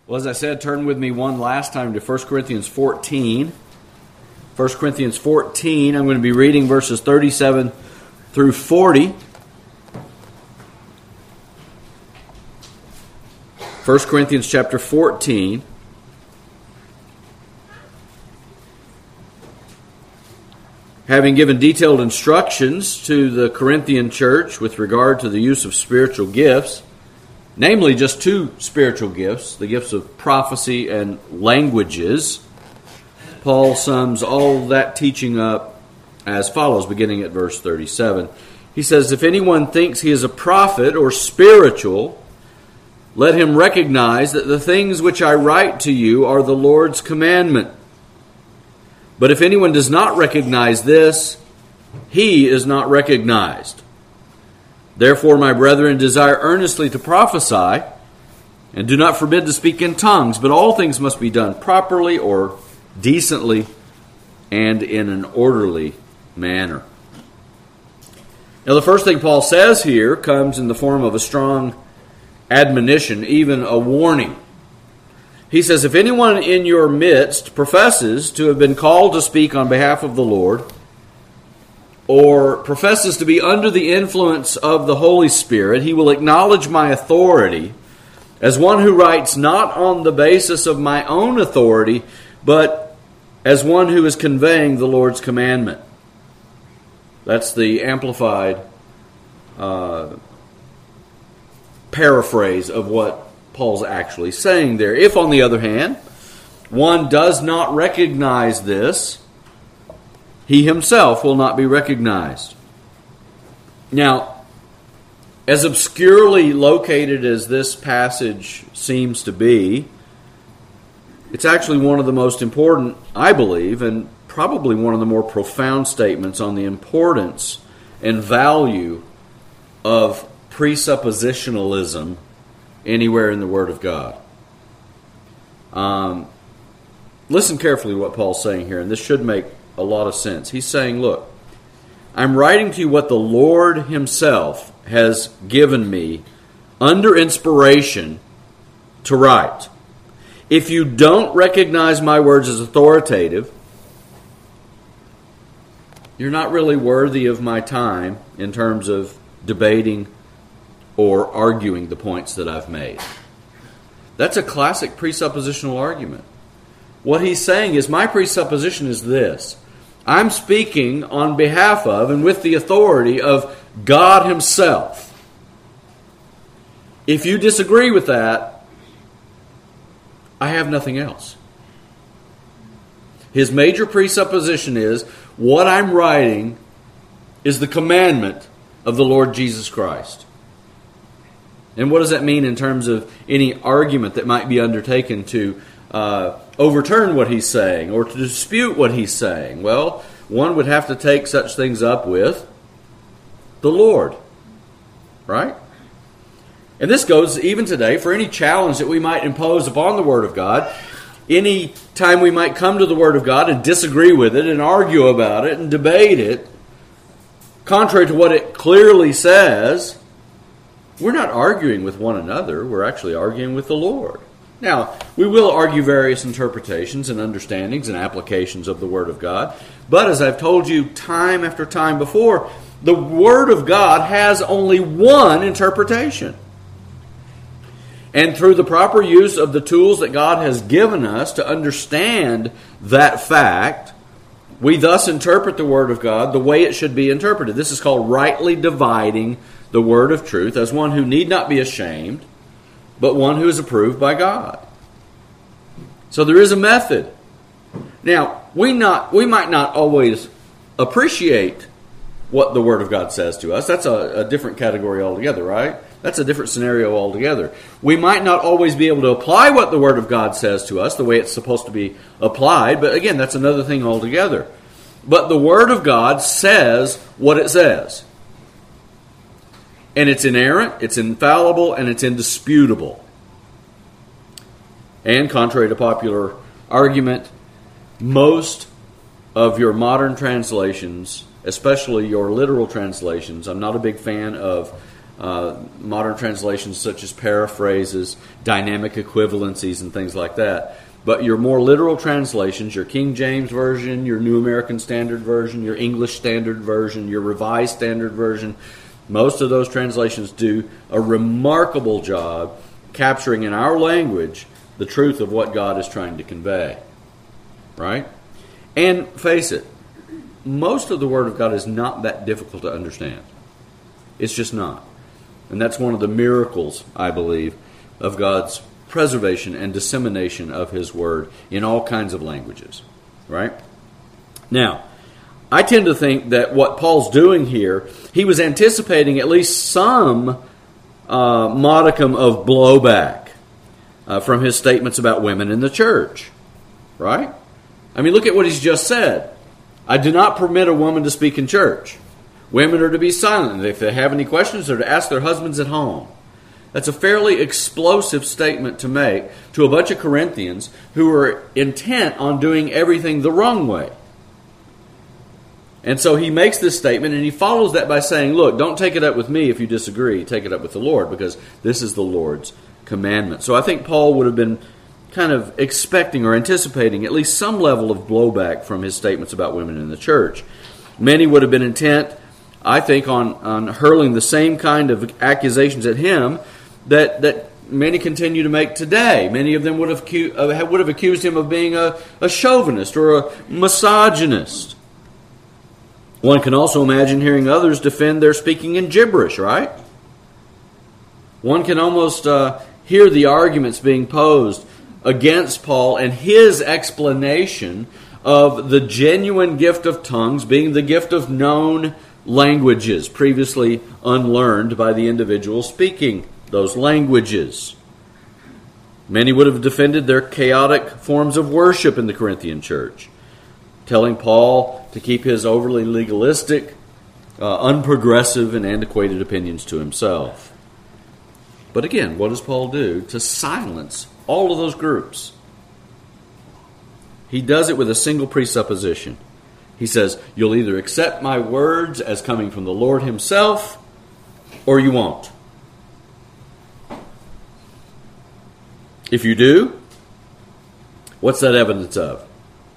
Well, as I said, turn with me one last time to 1 Corinthians 14. 1 Corinthians 14, I'm going to be reading verses 37 through 40. 1 Corinthians chapter 14. Having given detailed instructions to the Corinthian church with regard to the use of spiritual gifts, namely just two spiritual gifts, the gifts of prophecy and languages, Paul sums all that teaching up as follows, beginning at verse 37. He says, "If anyone thinks he is a prophet or spiritual, let him recognize that the things which I write to you are the Lord's commandment. But if anyone does not recognize this, he is not recognized. Therefore, my brethren, desire earnestly to prophesy, and do not forbid to speak in tongues, but all things must be done properly or decently and in an orderly manner." Now, the first thing Paul says here comes in the form of a strong admonition, even a warning. He says, if anyone in your midst professes to have been called to speak on behalf of the Lord, or professes to be under the influence of the Holy Spirit, he will acknowledge my authority as one who writes not on the basis of my own authority, but as one who is conveying the Lord's commandment. That's the amplified paraphrase of what Paul's actually saying there. If, on the other hand, one does not recognize this, he himself will not be recognized. Now, as obscurely located as this passage seems to be, it's actually one of the most important, I believe, and probably one of the more profound statements on the importance and value of presuppositionalism anywhere in the Word of God. Listen carefully to what Paul's saying here, and this should make a lot of sense. He's saying, look, I'm writing to you what the Lord Himself has given me under inspiration to write. If you don't recognize my words as authoritative, you're not really worthy of my time in terms of debating or arguing the points that I've made. That's a classic presuppositional argument. What he's saying is, my presupposition is this. I'm speaking on behalf of and with the authority of God Himself. If you disagree with that, I have nothing else. His major presupposition is, what I'm writing is the commandment of the Lord Jesus Christ. And what does that mean in terms of any argument that might be undertaken to overturn what he's saying or to dispute what he's saying? Well, one would have to take such things up with the Lord, right? And this goes even today for any challenge that we might impose upon the Word of God. Any time we might come to the Word of God and disagree with it and argue about it and debate it, contrary to what it clearly says, we're not arguing with one another. We're actually arguing with the Lord. Now, we will argue various interpretations and understandings and applications of the Word of God. But as I've told you time after time before, the Word of God has only one interpretation. And through the proper use of the tools that God has given us to understand that fact, we thus interpret the Word of God the way it should be interpreted. This is called rightly dividing the word of truth as one who need not be ashamed, but one who is approved by God. So there is a method. Now, we might not always appreciate what the Word of God says to us. That's a different category altogether, right? That's a different scenario altogether. We might not always be able to apply what the Word of God says to us the way it's supposed to be applied, but again, that's another thing altogether. But the Word of God says what it says. And it's inerrant, it's infallible, and it's indisputable. And contrary to popular argument, most of your modern translations, especially your literal translations, I'm not a big fan of modern translations such as paraphrases, dynamic equivalencies, and things like that. But your more literal translations, your King James Version, your New American Standard Version, your English Standard Version, your Revised Standard Version, most of those translations do a remarkable job capturing in our language the truth of what God is trying to convey. Right? And face it, most of the Word of God is not that difficult to understand. It's just not. And that's one of the miracles, I believe, of God's preservation and dissemination of His Word in all kinds of languages. Right? Now, I tend to think that what Paul's doing here, he was anticipating at least some modicum of blowback from his statements about women in the church. Right? I mean, look at what he's just said. I do not permit a woman to speak in church. Women are to be silent. If they have any questions, they're to ask their husbands at home. That's a fairly explosive statement to make to a bunch of Corinthians who are intent on doing everything the wrong way. And so he makes this statement, and he follows that by saying, look, don't take it up with me if you disagree. Take it up with the Lord, because this is the Lord's commandment. So I think Paul would have been kind of expecting or anticipating at least some level of blowback from his statements about women in the church. Many would have been intent, I think, on hurling the same kind of accusations at him that many continue to make today. Many of them would have accused him of being a chauvinist or a misogynist. One can also imagine hearing others defend their speaking in gibberish, right? One can almost hear the arguments being posed against Paul and his explanation of the genuine gift of tongues being the gift of known languages, previously unlearned by the individual speaking those languages. Many would have defended their chaotic forms of worship in the Corinthian church, telling Paul to keep his overly legalistic, unprogressive, and antiquated opinions to himself. But again, what does Paul do to silence all of those groups? He does it with a single presupposition. He says, you'll either accept my words as coming from the Lord Himself, or you won't. If you do, what's that evidence of?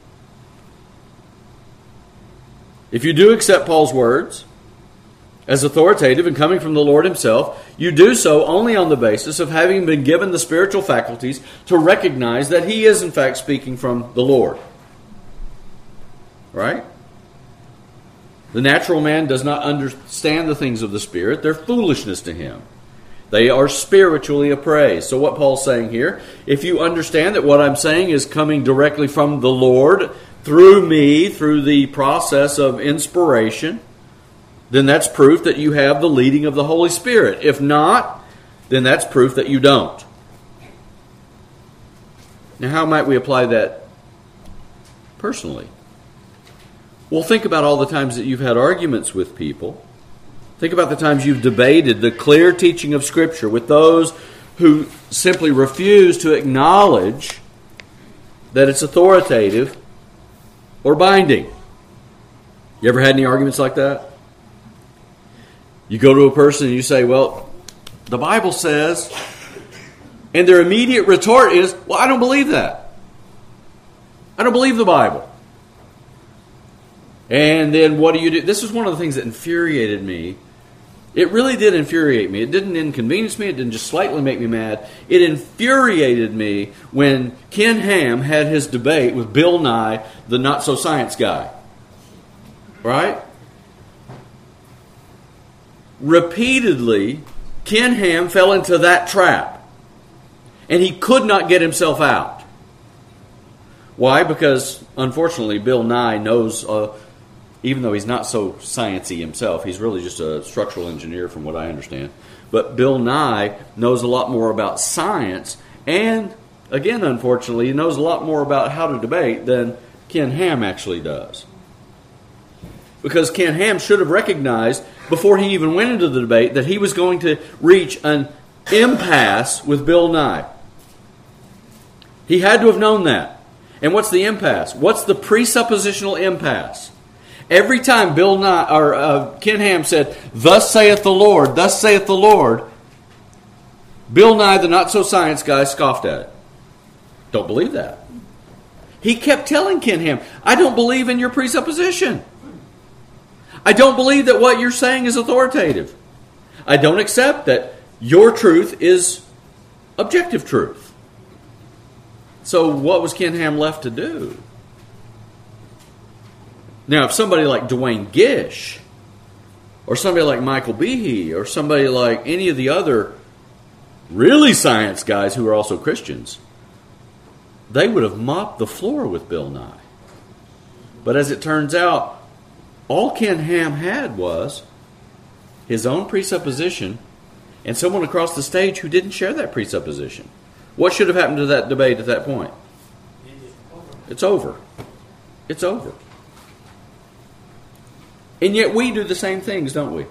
If you do accept Paul's words as authoritative and coming from the Lord Himself, you do so only on the basis of having been given the spiritual faculties to recognize that He is in fact speaking from the Lord. Right? The natural man does not understand the things of the Spirit. They're foolishness to him. They are spiritually appraised. So what Paul's saying here, if you understand that what I'm saying is coming directly from the Lord, through me, through the process of inspiration, then that's proof that you have the leading of the Holy Spirit. If not, then that's proof that you don't. Now, how might we apply that personally? Well, think about all the times that you've had arguments with people. Think about the times you've debated the clear teaching of Scripture with those who simply refuse to acknowledge that it's authoritative or binding. You ever had any arguments like that? You go to a person and you say, well, the Bible says, and their immediate retort is, well, I don't believe that. I don't believe the Bible. And then what do you do? This is one of the things that infuriated me. It really did infuriate me. It didn't inconvenience me. It didn't just slightly make me mad. It infuriated me when Ken Ham had his debate with Bill Nye, the not-so-science guy. Right? Repeatedly, Ken Ham fell into that trap. And he could not get himself out. Why? Because, unfortunately, Bill Nye knows, even though he's not so sciencey himself, he's really just a structural engineer from what I understand. But Bill Nye knows a lot more about science, and, again, unfortunately, he knows a lot more about how to debate than Ken Ham actually does. Because Ken Ham should have recognized, before he even went into the debate, that he was going to reach an impasse with Bill Nye. He had to have known that. And what's the impasse? What's the presuppositional impasse? Every time Ken Ham said, "Thus saith the Lord, thus saith the Lord," Bill Nye, the not-so-science guy, scoffed at it. Don't believe that. He kept telling Ken Ham, "I don't believe in your presupposition. I don't believe that what you're saying is authoritative. I don't accept that your truth is objective truth." So what was Ken Ham left to do? Now, if somebody like Dwayne Gish, or somebody like Michael Behe, or somebody like any of the other really science guys who are also Christians, they would have mopped the floor with Bill Nye. But as it turns out, all Ken Ham had was his own presupposition and someone across the stage who didn't share that presupposition. What should have happened to that debate at that point? It's over. It's over. And yet we do the same things, don't we?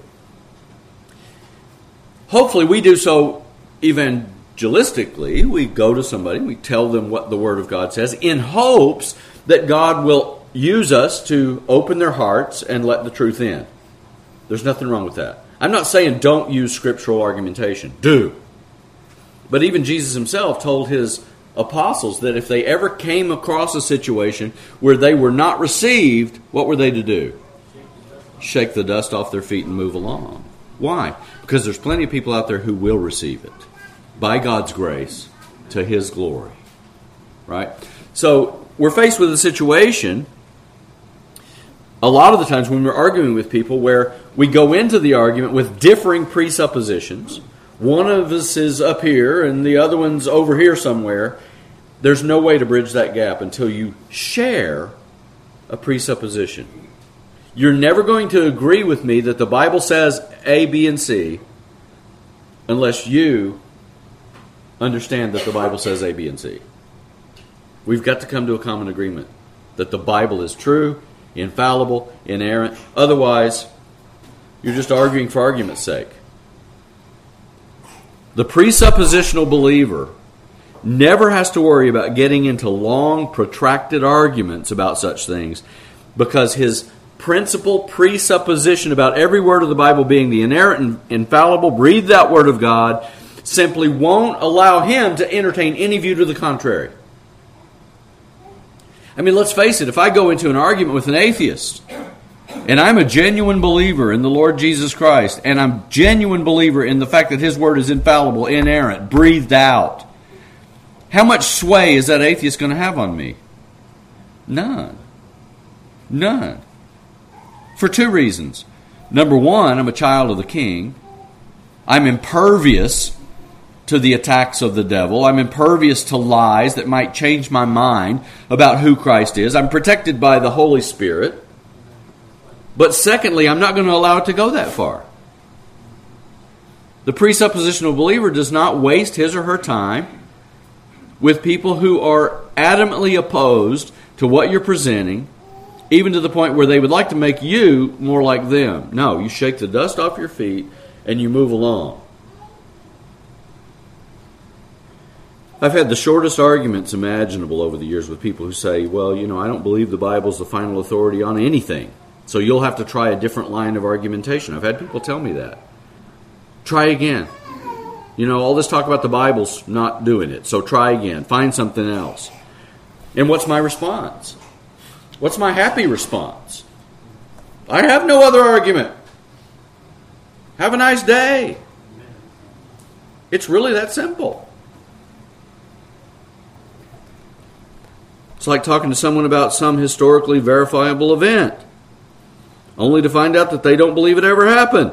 Hopefully we do so evangelistically. We go to somebody, we tell them what the Word of God says in hopes that God will use us to open their hearts and let the truth in. There's nothing wrong with that. I'm not saying don't use scriptural argumentation. Do. But even Jesus himself told his apostles that if they ever came across a situation where they were not received, what were they to do? Shake the dust off their feet and move along. Why? Because there's plenty of people out there who will receive it by God's grace to His glory. Right? So we're faced with a situation a lot of the times when we're arguing with people where we go into the argument with differing presuppositions. One of us is up here and the other one's over here somewhere. There's no way to bridge that gap until you share a presupposition. You're never going to agree with me that the Bible says A, B, and C unless you understand that the Bible says A, B, and C. We've got to come to a common agreement that the Bible is true, infallible, inerrant. Otherwise, you're just arguing for argument's sake. The presuppositional believer never has to worry about getting into long, protracted arguments about such things because his principal presupposition about every word of the Bible being the inerrant and infallible, breathed out Word of God, simply won't allow him to entertain any view to the contrary. I mean, let's face it, if I go into an argument with an atheist, and I'm a genuine believer in the Lord Jesus Christ, and I'm a genuine believer in the fact that His Word is infallible, inerrant, breathed out, how much sway is that atheist going to have on me? None. None. For two reasons. Number one, I'm a child of the King. I'm impervious to the attacks of the devil. I'm impervious to lies that might change my mind about who Christ is. I'm protected by the Holy Spirit. But secondly, I'm not going to allow it to go that far. The presuppositional believer does not waste his or her time with people who are adamantly opposed to what you're presenting, even to the point where they would like to make you more like them. No, you shake the dust off your feet and you move along. I've had the shortest arguments imaginable over the years with people who say, well, I don't believe the Bible's the final authority on anything, so you'll have to try a different line of argumentation. I've had people tell me that. Try again. All this talk about the Bible's not doing it, so try again. Find something else. And what's my response? What's my happy response? I have no other argument. Have a nice day. It's really that simple. It's like talking to someone about some historically verifiable event, only to find out that they don't believe it ever happened.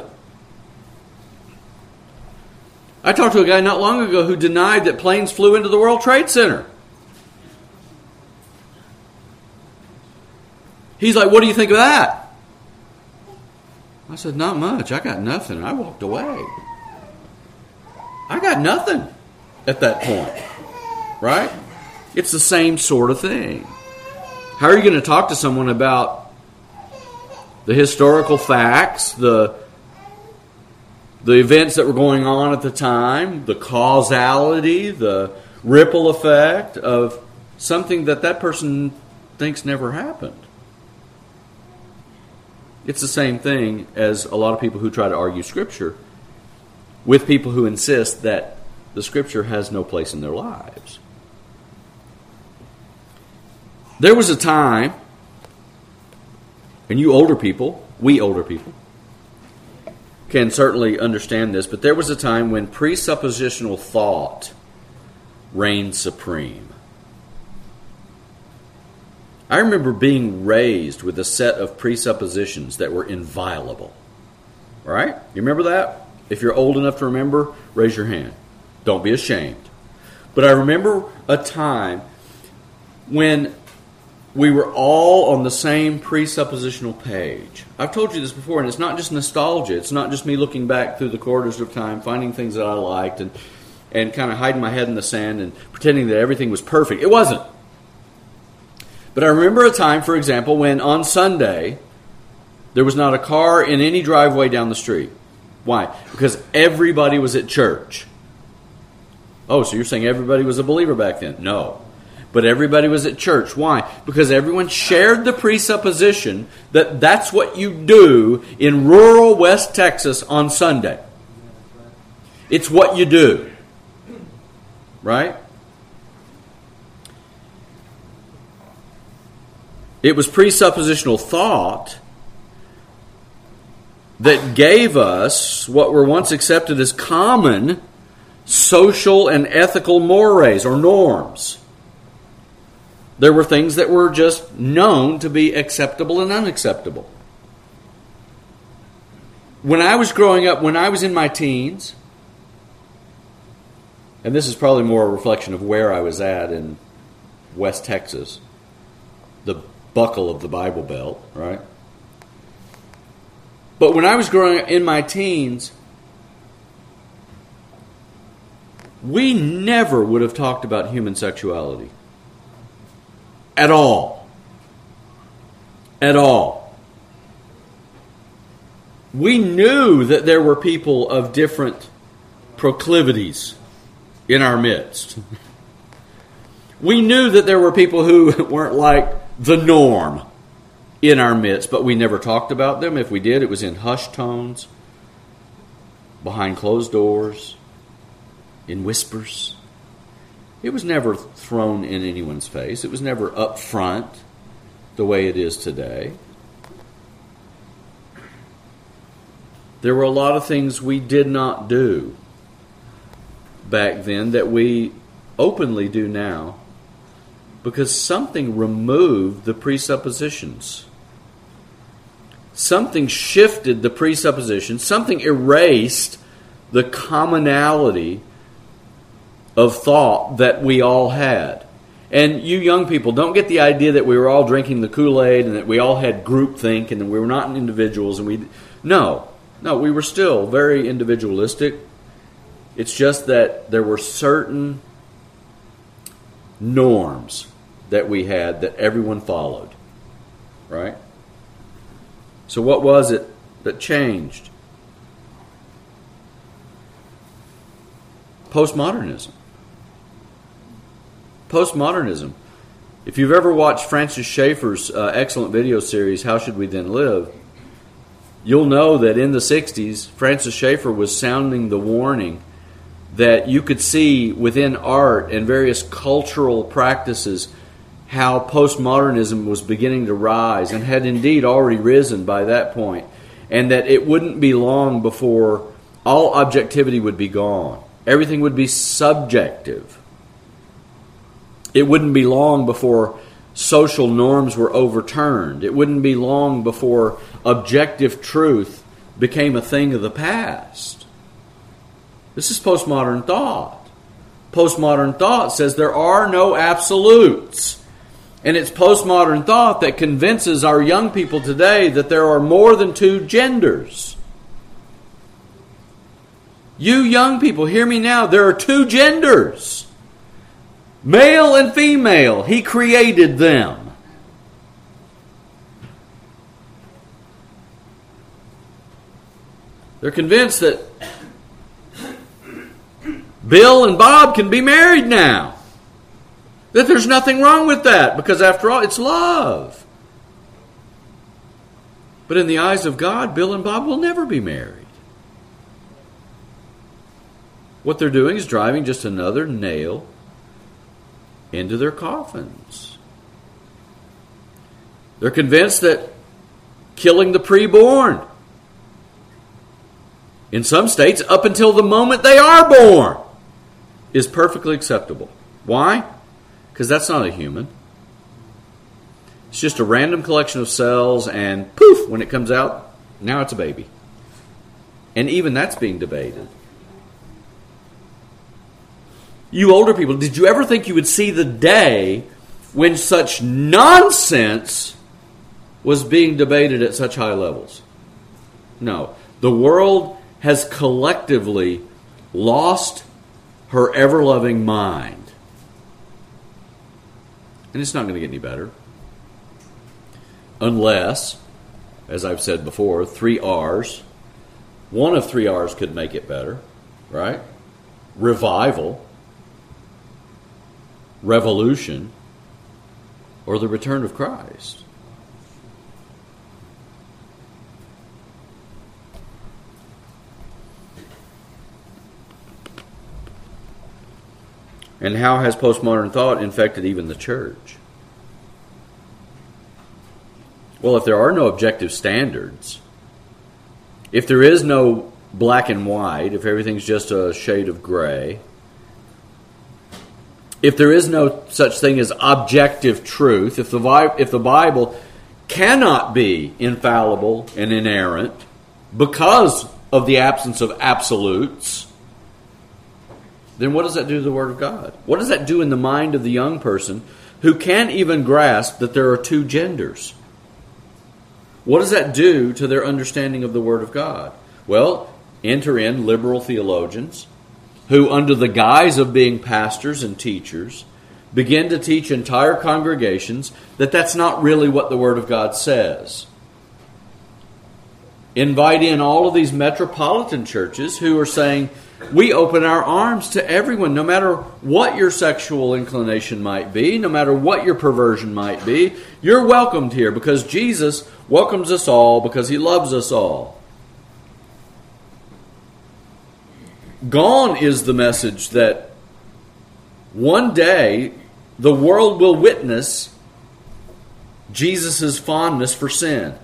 I talked to a guy not long ago who denied that planes flew into the World Trade Center. He's like, what do you think of that? I said, not much. I got nothing. I walked away. I got nothing at that point. Right? It's the same sort of thing. How are you going to talk to someone about the historical facts, the events that were going on at the time, the causality, the ripple effect of something that person thinks never happened? It's the same thing as a lot of people who try to argue Scripture with people who insist that the Scripture has no place in their lives. There was a time, and you older people, we older people, can certainly understand this, but there was a time when presuppositional thought reigned supreme. I remember being raised with a set of presuppositions that were inviolable. Right? You remember that? If you're old enough to remember, raise your hand. Don't be ashamed. But I remember a time when we were all on the same presuppositional page. I've told you this before, and it's not just nostalgia. It's not just me looking back through the corridors of time, finding things that I liked, and kind of hiding my head in the sand and pretending that everything was perfect. It wasn't. But I remember a time, for example, when on Sunday, there was not a car in any driveway down the street. Why? Because everybody was at church. Oh, so you're saying everybody was a believer back then? No. But everybody was at church. Why? Because everyone shared the presupposition that that's what you do in rural West Texas on Sunday. It's what you do. Right? It was presuppositional thought that gave us what were once accepted as common social and ethical mores or norms. There were things that were just known to be acceptable and unacceptable. When I was growing up, when I was in my teens, and this is probably more a reflection of where I was at in West Texas, the buckle of the Bible Belt, right? But when I was growing up in my teens, we never would have talked about human sexuality. At all. At all. We knew that there were people of different proclivities in our midst. We knew that there were people who weren't like the norm in our midst, but we never talked about them. If we did, it was in hushed tones, behind closed doors, in whispers. It was never thrown in anyone's face. It was never up front the way it is today. There were a lot of things we did not do back then that we openly do now, because something removed the presuppositions. Something shifted the presuppositions. Something erased the commonality of thought that we all had. And you young people, don't get the idea that we were all drinking the Kool-Aid and that we all had groupthink and that we were not individuals. No, we were still very individualistic. It's just that there were certain norms that we had that everyone followed. Right? So what was it that changed? Postmodernism. Postmodernism. If you've ever watched Francis Schaeffer's excellent video series, How Should We Then Live?, you'll know that in the 60s, Francis Schaeffer was sounding the warning that you could see within art and various cultural practices how postmodernism was beginning to rise and had indeed already risen by that point, and that it wouldn't be long before all objectivity would be gone. Everything would be subjective. It wouldn't be long before social norms were overturned. It wouldn't be long before objective truth became a thing of the past. This is postmodern thought. Postmodern thought says there are no absolutes. And it's postmodern thought that convinces our young people today that there are more than two genders. You young people, hear me now. There are two genders. Male and female. He created them. They're convinced that Bill and Bob can be married now. That there's nothing wrong with that, because after all, it's love. But in the eyes of God, Bill and Bob will never be married. What they're doing is driving just another nail into their coffins. They're convinced that killing the preborn, in some states, up until the moment they are born, is perfectly acceptable. Why? Because that's not a human. It's just a random collection of cells, and poof, when it comes out, now it's a baby. And even that's being debated. You older people, did you ever think you would see the day when such nonsense was being debated at such high levels? No. The world has collectively lost her ever-loving mind. And it's not going to get any better. Unless, as I've said before, 3 R's. One of 3 R's could make it better, right? Revival, revolution, or the return of Christ. And how has postmodern thought infected even the church? Well, if there are no objective standards, if there is no black and white, if everything's just a shade of gray, if there is no such thing as objective truth, if the Bible cannot be infallible and inerrant because of the absence of absolutes, then what does that do to the Word of God? What does that do in the mind of the young person who can't even grasp that there are 2 genders? What does that do to their understanding of the Word of God? Well, enter in liberal theologians who, under the guise of being pastors and teachers, begin to teach entire congregations that that's not really what the Word of God says. Invite in all of these metropolitan churches who are saying, we open our arms to everyone, no matter what your sexual inclination might be, no matter what your perversion might be. You're welcomed here because Jesus welcomes us all because He loves us all. Gone is the message that one day the world will witness Jesus' fondness for sin.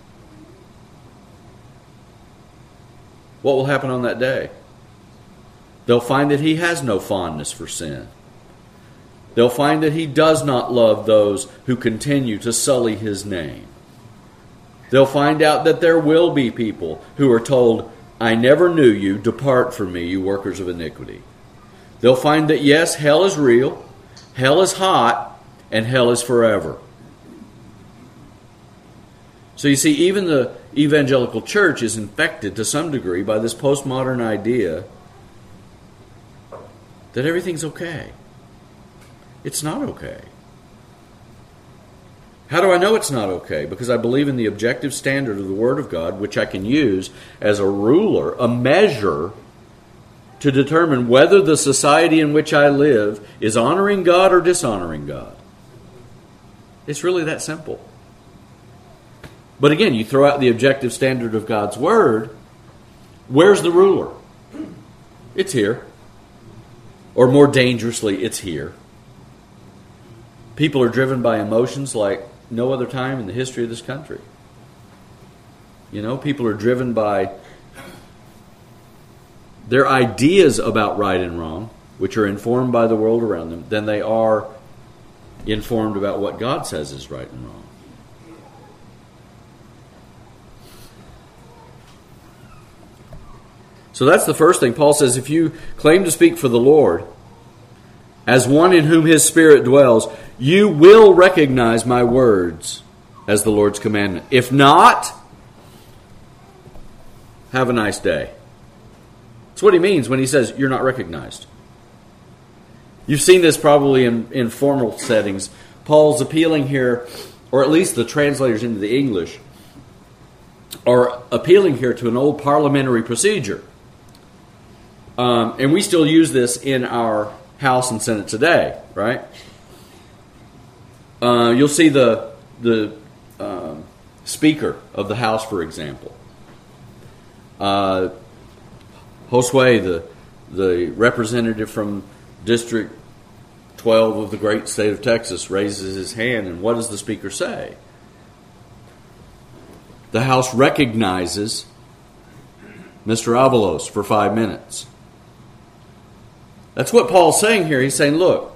What will happen on that day? They'll find that He has no fondness for sin. They'll find that He does not love those who continue to sully His name. They'll find out that there will be people who are told, I never knew you, depart from me, you workers of iniquity. They'll find that yes, hell is real, hell is hot, and hell is forever. So you see, even the evangelical church is infected to some degree by this postmodern idea that everything's okay. It's not okay. How do I know it's not okay? Because I believe in the objective standard of the Word of God, which I can use as a ruler, a measure, to determine whether the society in which I live is honoring God or dishonoring God. It's really that simple. But again, you throw out the objective standard of God's Word, where's the ruler? It's here. Or more dangerously, it's here. People are driven by emotions like no other time in the history of this country. You know, people are driven by their ideas about right and wrong, which are informed by the world around them, than they are informed about what God says is right and wrong. So that's the first thing. Paul says, if you claim to speak for the Lord, as one in whom His Spirit dwells, you will recognize my words as the Lord's commandment. If not, have a nice day. That's what he means when he says you're not recognized. You've seen this probably in formal settings. Paul's appealing here, or at least the translators into the English, are appealing here to an old parliamentary procedure. And we still use this in our House and Senate today, right? You'll see the Speaker of the House, for example. Josue, the representative from District 12 of the great state of Texas, raises his hand, and what does the Speaker say? The House recognizes Mr. Avalos for 5 minutes. That's what Paul's saying here. He's saying, look,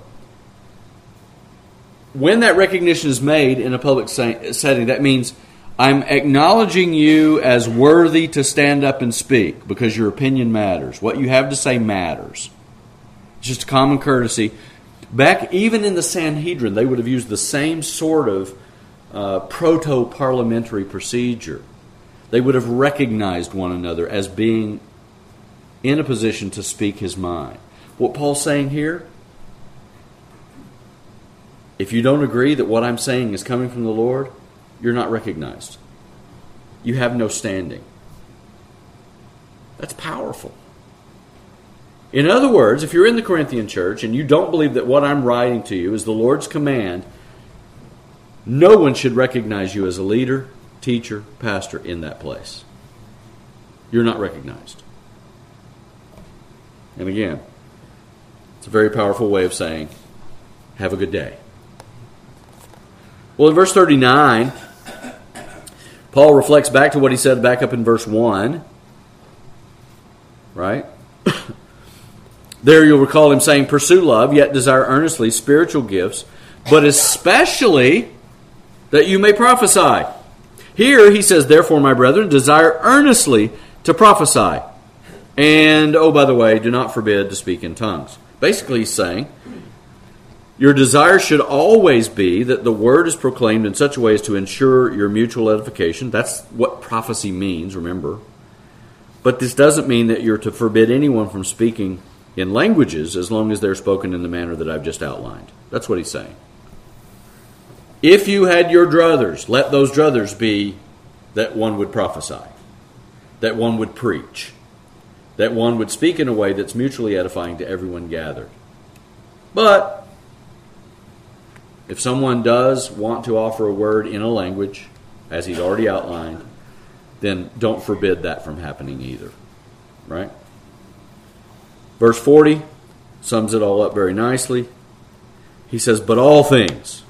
when that recognition is made in a public setting, that means I'm acknowledging you as worthy to stand up and speak because your opinion matters. What you have to say matters. It's just a common courtesy. Back even in the Sanhedrin, they would have used the same sort of proto-parliamentary procedure. They would have recognized one another as being in a position to speak his mind. What Paul's saying here, if you don't agree that what I'm saying is coming from the Lord, you're not recognized. You have no standing. That's powerful. In other words, if you're in the Corinthian church and you don't believe that what I'm writing to you is the Lord's command, no one should recognize you as a leader, teacher, pastor in that place. You're not recognized. And again, it's a very powerful way of saying, have a good day. Well, in verse 39, Paul reflects back to what he said back up in verse 1. Right? There you'll recall him saying, pursue love, yet desire earnestly spiritual gifts, but especially that you may prophesy. Here he says, therefore, my brethren, desire earnestly to prophesy. And, oh, by the way, do not forbid to speak in tongues. Basically, he's saying, your desire should always be that the word is proclaimed in such a way as to ensure your mutual edification. That's what prophecy means, remember. But this doesn't mean that you're to forbid anyone from speaking in languages as long as they're spoken in the manner that I've just outlined. That's what he's saying. If you had your druthers, let those druthers be that one would prophesy, that one would preach, that one would speak in a way that's mutually edifying to everyone gathered. But if someone does want to offer a word in a language, as he's already outlined, then don't forbid that from happening either. Right? Verse 40 sums it all up very nicely. He says, but all things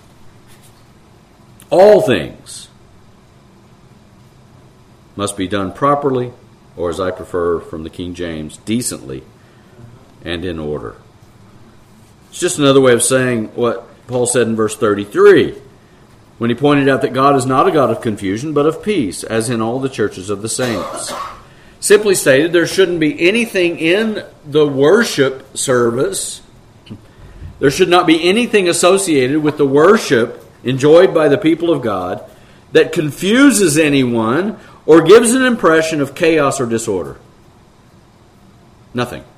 must be done properly, or as I prefer from the King James, decently and in order. It's just another way of saying what Paul said in verse 33, when he pointed out that God is not a God of confusion, but of peace, as in all the churches of the saints. Simply stated, there shouldn't be anything in the worship service. There should not be anything associated with the worship enjoyed by the people of God that confuses anyone or gives an impression of chaos or disorder. Nothing.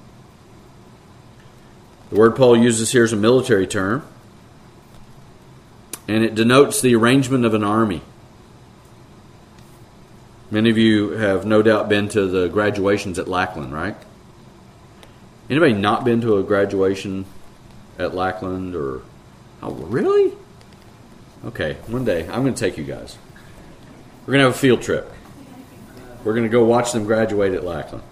The word Paul uses here is a military term, and it denotes the arrangement of an army. Many of you have no doubt been to the graduations at Lackland, right? Anybody not been to a graduation at Lackland? Or, oh, really? Okay, one day I'm going to take you guys. We're going to have a field trip. We're going to go watch them graduate at Lackland.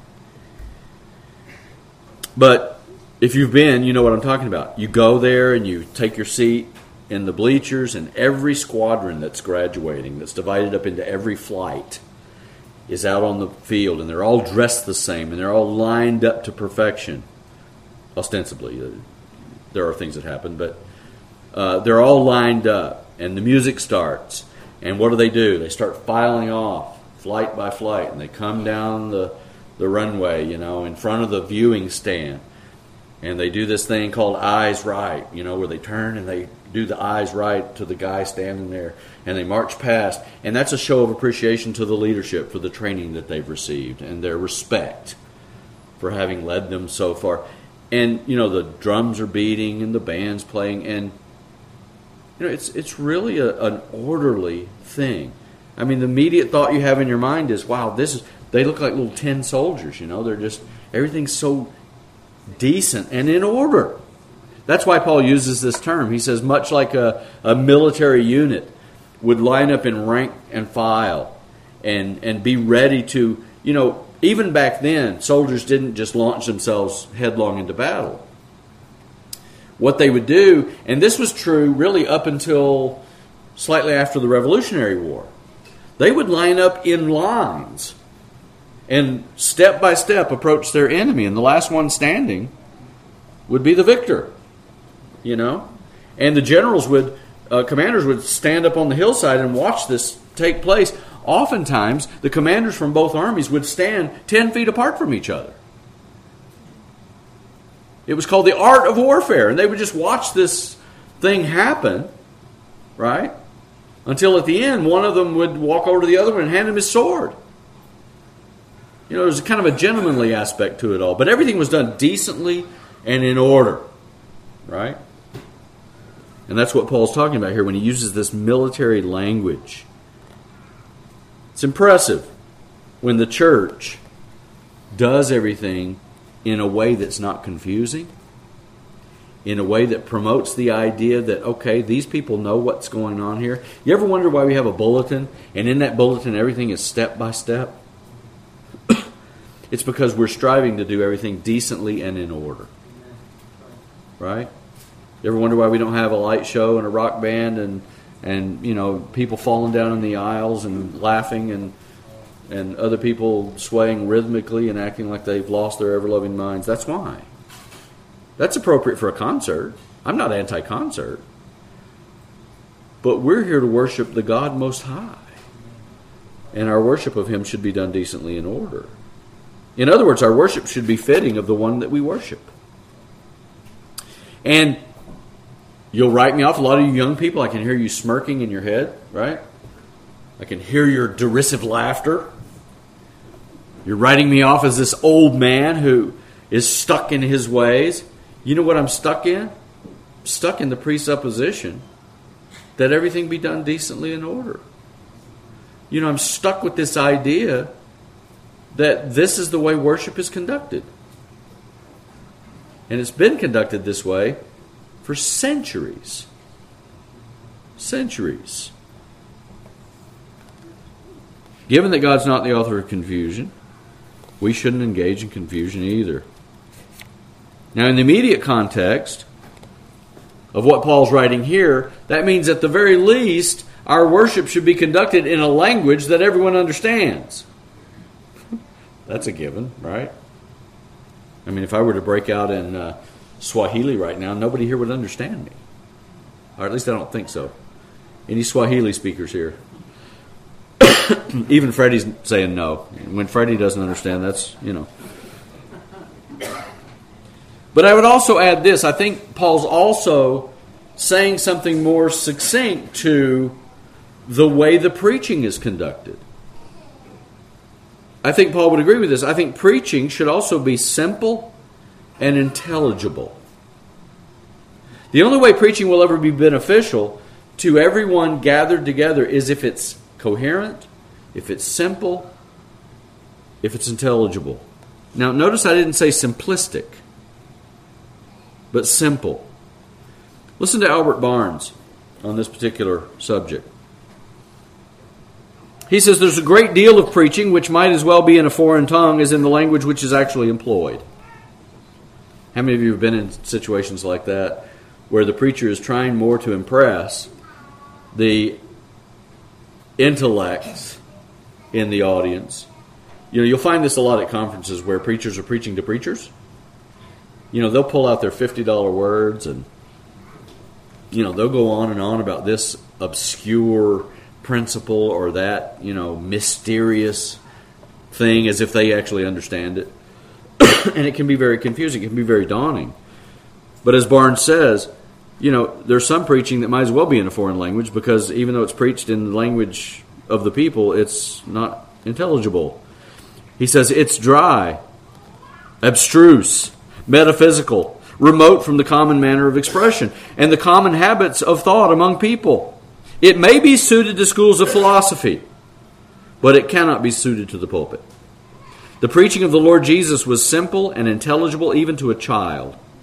But if you've been, you know what I'm talking about. You go there and you take your seat in the bleachers, and every squadron that's graduating, that's divided up into every flight, is out on the field, and they're all dressed the same, and they're all lined up to perfection. Ostensibly, there are things that happen, but they're all lined up, and the music starts, and what do? They start filing off, flight by flight, and they come down the runway, in front of the viewing stand, and they do this thing called eyes right, where they turn and they do the eyes right to the guy standing there, and they march past, and that's a show of appreciation to the leadership for the training that they've received and their respect for having led them so far. And the drums are beating and the band's playing, and it's really an orderly thing. I mean, the immediate thought you have in your mind is, wow, they look like little tin soldiers. They're just, everything's so decent and in order. That's why Paul uses this term. He says, much like a military unit, would line up in rank and file and be ready to, even back then, soldiers didn't just launch themselves headlong into battle. What they would do, and this was true really up until slightly after the Revolutionary War, they would line up in lines and step by step approach their enemy, and the last one standing would be the victor. And the generals commanders would stand up on the hillside and watch this take place. Oftentimes, the commanders from both armies would stand 10 feet apart from each other. It was called the art of warfare, and they would just watch this thing happen, right? Until at the end, one of them would walk over to the other one and hand him his sword. There's kind of a gentlemanly aspect to it all, but everything was done decently and in order, right? And that's what Paul's talking about here when he uses this military language. It's impressive when the church does everything in a way that's not confusing, in a way that promotes the idea that, okay, these people know what's going on here. You ever wonder why we have a bulletin, and in that bulletin everything is step by step? It's because we're striving to do everything decently and in order. Right? You ever wonder why we don't have a light show and a rock band and people falling down in the aisles and laughing and other people swaying rhythmically and acting like they've lost their ever-loving minds? That's why. That's appropriate for a concert. I'm not anti-concert. But we're here to worship the God Most High. And our worship of Him should be done decently in order. In other words, our worship should be fitting of the one that we worship. And you'll write me off. A lot of you young people, I can hear you smirking in your head, right? I can hear your derisive laughter. You're writing me off as this old man who is stuck in his ways. You know what I'm stuck in? I'm stuck in the presupposition that everything be done decently in order. I'm stuck with this idea that this is the way worship is conducted. And it's been conducted this way for centuries. Centuries. Given that God's not the author of confusion, we shouldn't engage in confusion either. Now, in the immediate context of what Paul's writing here, that means at the very least, our worship should be conducted in a language that everyone understands. That's a given, right? I mean, if I were to break out in Swahili right now, nobody here would understand me. Or at least I don't think so. Any Swahili speakers here? Even Freddie's saying no. When Freddie doesn't understand, that's, But I would also add this. I think Paul's also saying something more succinct to the way the preaching is conducted. I think Paul would agree with this. I think preaching should also be simple and intelligible. The only way preaching will ever be beneficial to everyone gathered together is if it's coherent, if it's simple, if it's intelligible. Now, notice I didn't say simplistic, but simple. Listen to Albert Barnes on this particular subject. He says there's a great deal of preaching which might as well be in a foreign tongue as in the language which is actually employed. How many of you have been in situations like that where the preacher is trying more to impress the intellects in the audience? You'll find this a lot at conferences where preachers are preaching to preachers. They'll pull out their $50 words and they'll go on and on about this obscure principle or that, mysterious thing as if they actually understand it. And it can be very confusing. It can be very daunting. But as Barnes says, there's some preaching that might as well be in a foreign language because even though it's preached in the language of the people, it's not intelligible. He says it's dry, abstruse, metaphysical, remote from the common manner of expression and the common habits of thought among people. It may be suited to schools of philosophy, but it cannot be suited to the pulpit. The preaching of the Lord Jesus was simple and intelligible even to a child.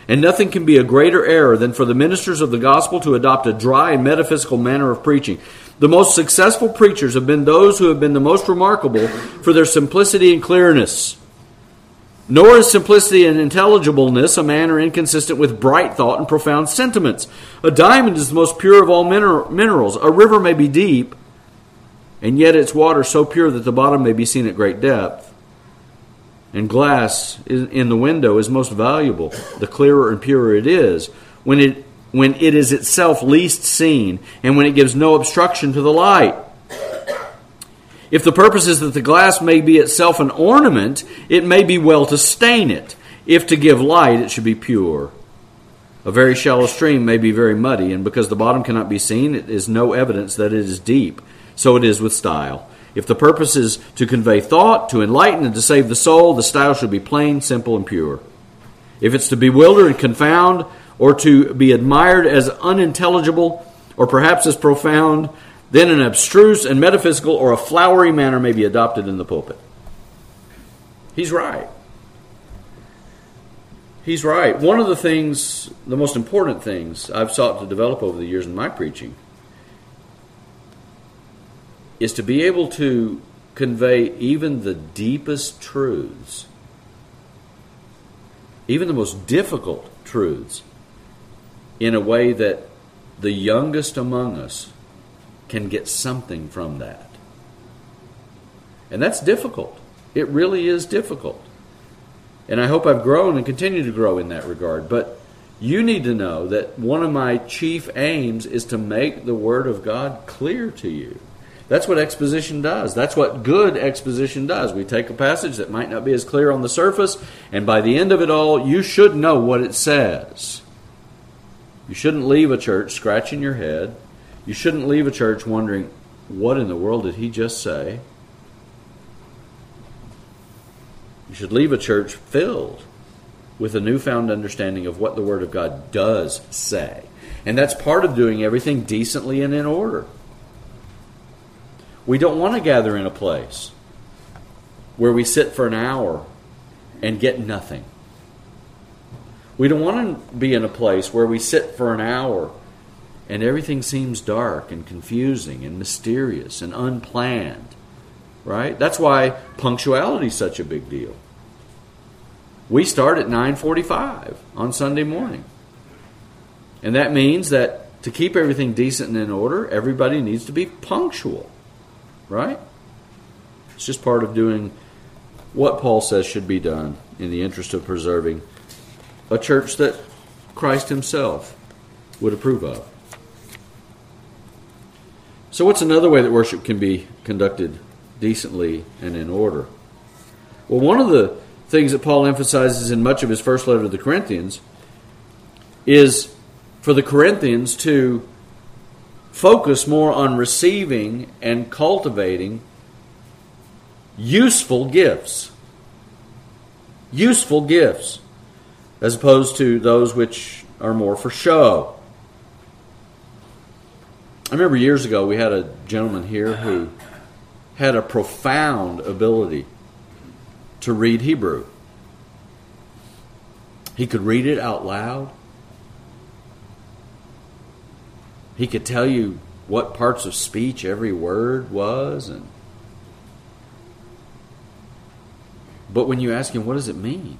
And nothing can be a greater error than for the ministers of the gospel to adopt a dry and metaphysical manner of preaching. The most successful preachers have been those who have been the most remarkable for their simplicity and clearness. Nor is simplicity and intelligibleness a manner inconsistent with bright thought and profound sentiments. A diamond is the most pure of all minerals. A river may be deep, and yet its water so pure that the bottom may be seen at great depth. And glass in the window is most valuable. The clearer and purer it is, when it is itself least seen, and when it gives no obstruction to the light. If the purpose is that the glass may be itself an ornament, it may be well to stain it. If to give light, it should be pure. A very shallow stream may be very muddy, and because the bottom cannot be seen, it is no evidence that it is deep. So it is with style. If the purpose is to convey thought, to enlighten, and to save the soul, the style should be plain, simple, and pure. If it's to bewilder and confound, or to be admired as unintelligible, or perhaps as profound, then an abstruse and metaphysical or a flowery manner may be adopted in the pulpit. He's right. He's right. One of the things, the most important things I've sought to develop over the years in my preaching is to be able to convey even the deepest truths, even the most difficult truths, in a way that the youngest among us can get something from that. And that's difficult. It really is difficult. And I hope I've grown and continue to grow in that regard. But you need to know that one of my chief aims is to make the Word of God clear to you. That's what exposition does. That's what good exposition does. We take a passage that might not be as clear on the surface, and by the end of it all, you should know what it says. You shouldn't leave a church scratching your head. You shouldn't leave a church wondering, what in the world did he just say? You should leave a church filled with a newfound understanding of what the Word of God does say. And that's part of doing everything decently and in order. We don't want to gather in a place where we sit for an hour and get nothing. We don't want to be in a place where we sit for an hour and everything seems dark and confusing and mysterious and unplanned. Right? That's why punctuality is such a big deal. We start at 9:45 on Sunday morning. And that means that to keep everything decent and in order, everybody needs to be punctual. Right? It's just part of doing what Paul says should be done in the interest of preserving a church that Christ himself would approve of. So what's another way that worship can be conducted decently and in order? Well, one of the things that Paul emphasizes in much of his first letter to the Corinthians is for the Corinthians to focus more on receiving and cultivating useful gifts. Useful gifts, as opposed to those which are more for show. I remember years ago we had a gentleman here who had a profound ability to read Hebrew. He could read it out loud. He could tell you what parts of speech every word was. But when you ask him, what does it mean?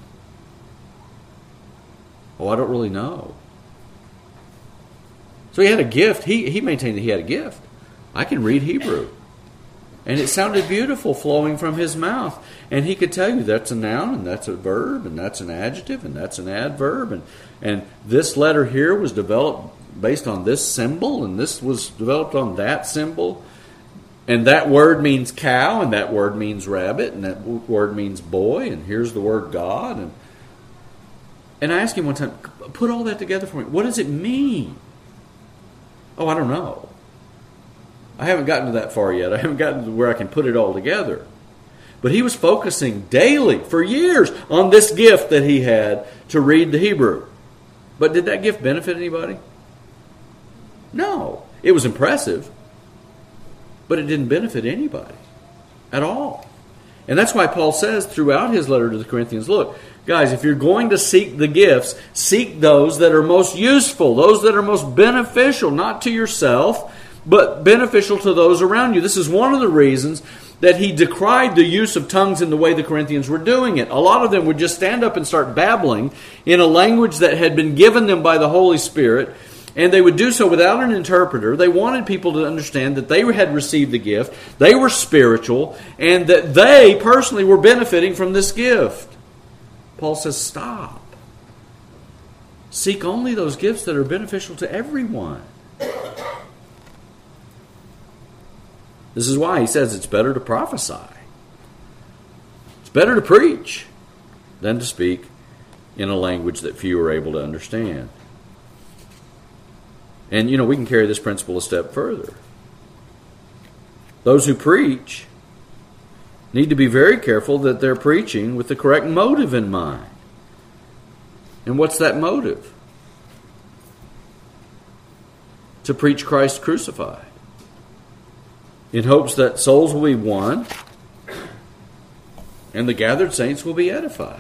Oh, I don't really know. So he had a gift. He maintained that he had a gift. I can read Hebrew. And it sounded beautiful flowing from his mouth. And he could tell you that's a noun, and that's a verb, and that's an adjective, and that's an adverb. And this letter here was developed based on this symbol, and this was developed on that symbol. And that word means cow, and that word means rabbit, and that word means boy, and here's the word God. And I asked him one time, put all that together for me. What does it mean? Oh, I don't know. I haven't gotten to that far yet. I haven't gotten to where I can put it all together. But he was focusing daily, for years, on this gift that he had to read the Hebrew. But did that gift benefit anybody? No. It was impressive, but it didn't benefit anybody at all. And that's why Paul says throughout his letter to the Corinthians, look, Guys, if you're going to seek the gifts, seek those that are most useful, those that are most beneficial, not to yourself, but beneficial to those around you. This is one of the reasons that he decried the use of tongues in the way the Corinthians were doing it. A lot of them would just stand up and start babbling in a language that had been given them by the Holy Spirit, and they would do so without an interpreter. They wanted people to understand that they had received the gift, they were spiritual, and that they personally were benefiting from this gift. Paul says, stop. Seek only those gifts that are beneficial to everyone. This is why he says it's better to prophesy. It's better to preach than to speak in a language that few are able to understand. And, we can carry this principle a step further. Those who preach need to be very careful that they're preaching with the correct motive in mind. And what's that motive? To preach Christ crucified, in hopes that souls will be won and the gathered saints will be edified.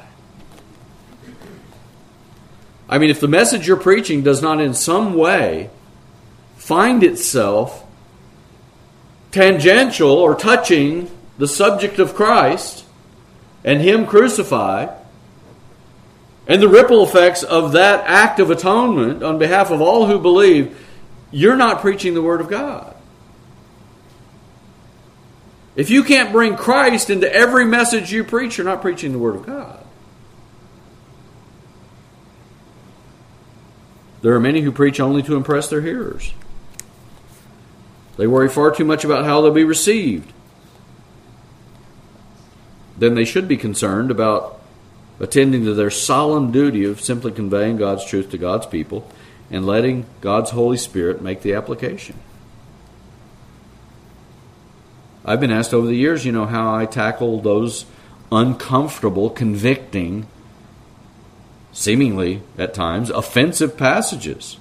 I mean, if the message you're preaching does not in some way find itself tangential or touching the subject of Christ and Him crucified, and the ripple effects of that act of atonement on behalf of all who believe, you're not preaching the Word of God. If you can't bring Christ into every message you preach, you're not preaching the Word of God. There are many who preach only to impress their hearers. They worry far too much about how they'll be received. Then they should be concerned about attending to their solemn duty of simply conveying God's truth to God's people and letting God's Holy Spirit make the application. I've been asked over the years, how I tackle those uncomfortable, convicting, seemingly at times offensive passages.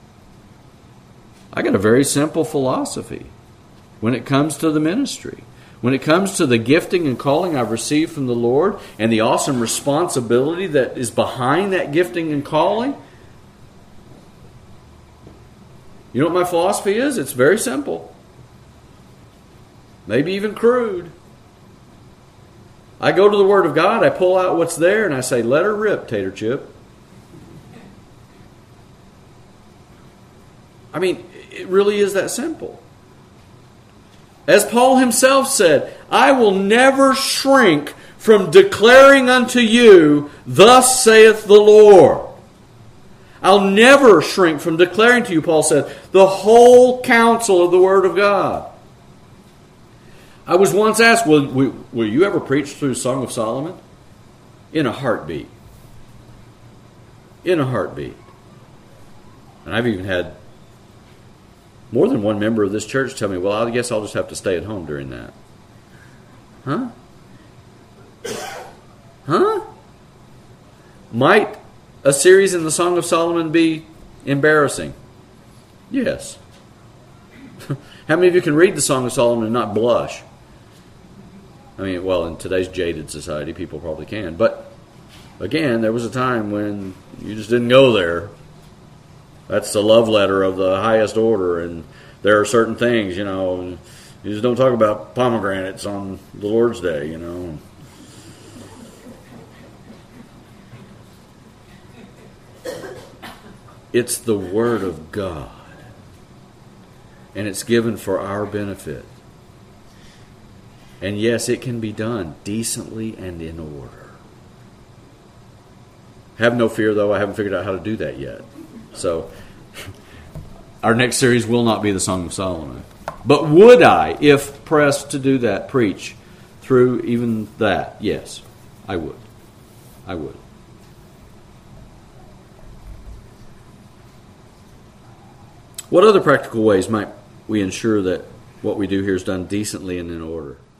I got a very simple philosophy when it comes to the ministry. When it comes to the gifting and calling I've received from the Lord and the awesome responsibility that is behind that gifting and calling, you know what my philosophy is? It's very simple. Maybe even crude. I go to the Word of God, I pull out what's there, and I say, let her rip, tater chip. I mean, it really is that simple. As Paul himself said, I will never shrink from declaring unto you, thus saith the Lord. I'll never shrink from declaring to you, Paul said, the whole counsel of the Word of God. I was once asked, will you ever preach through Song of Solomon? In a heartbeat. In a heartbeat. And I've even had more than one member of this church tell me, well, I guess I'll just have to stay at home during that. Huh? Huh? Might a series in the Song of Solomon be embarrassing? Yes. How many of you can read the Song of Solomon and not blush? I mean, well, in today's jaded society, people probably can. But, again, there was a time when you just didn't go there. That's the love letter of the highest order, and there are certain things, you just don't talk about pomegranates on the Lord's Day, It's the Word of God, and it's given for our benefit. And yes, it can be done decently and in order. Have no fear, though, I haven't figured out how to do that yet. So, our next series will not be the Song of Solomon. But would I, if pressed to do that, preach through even that? Yes, I would. I would. What other practical ways might we ensure that what we do here is done decently and in order?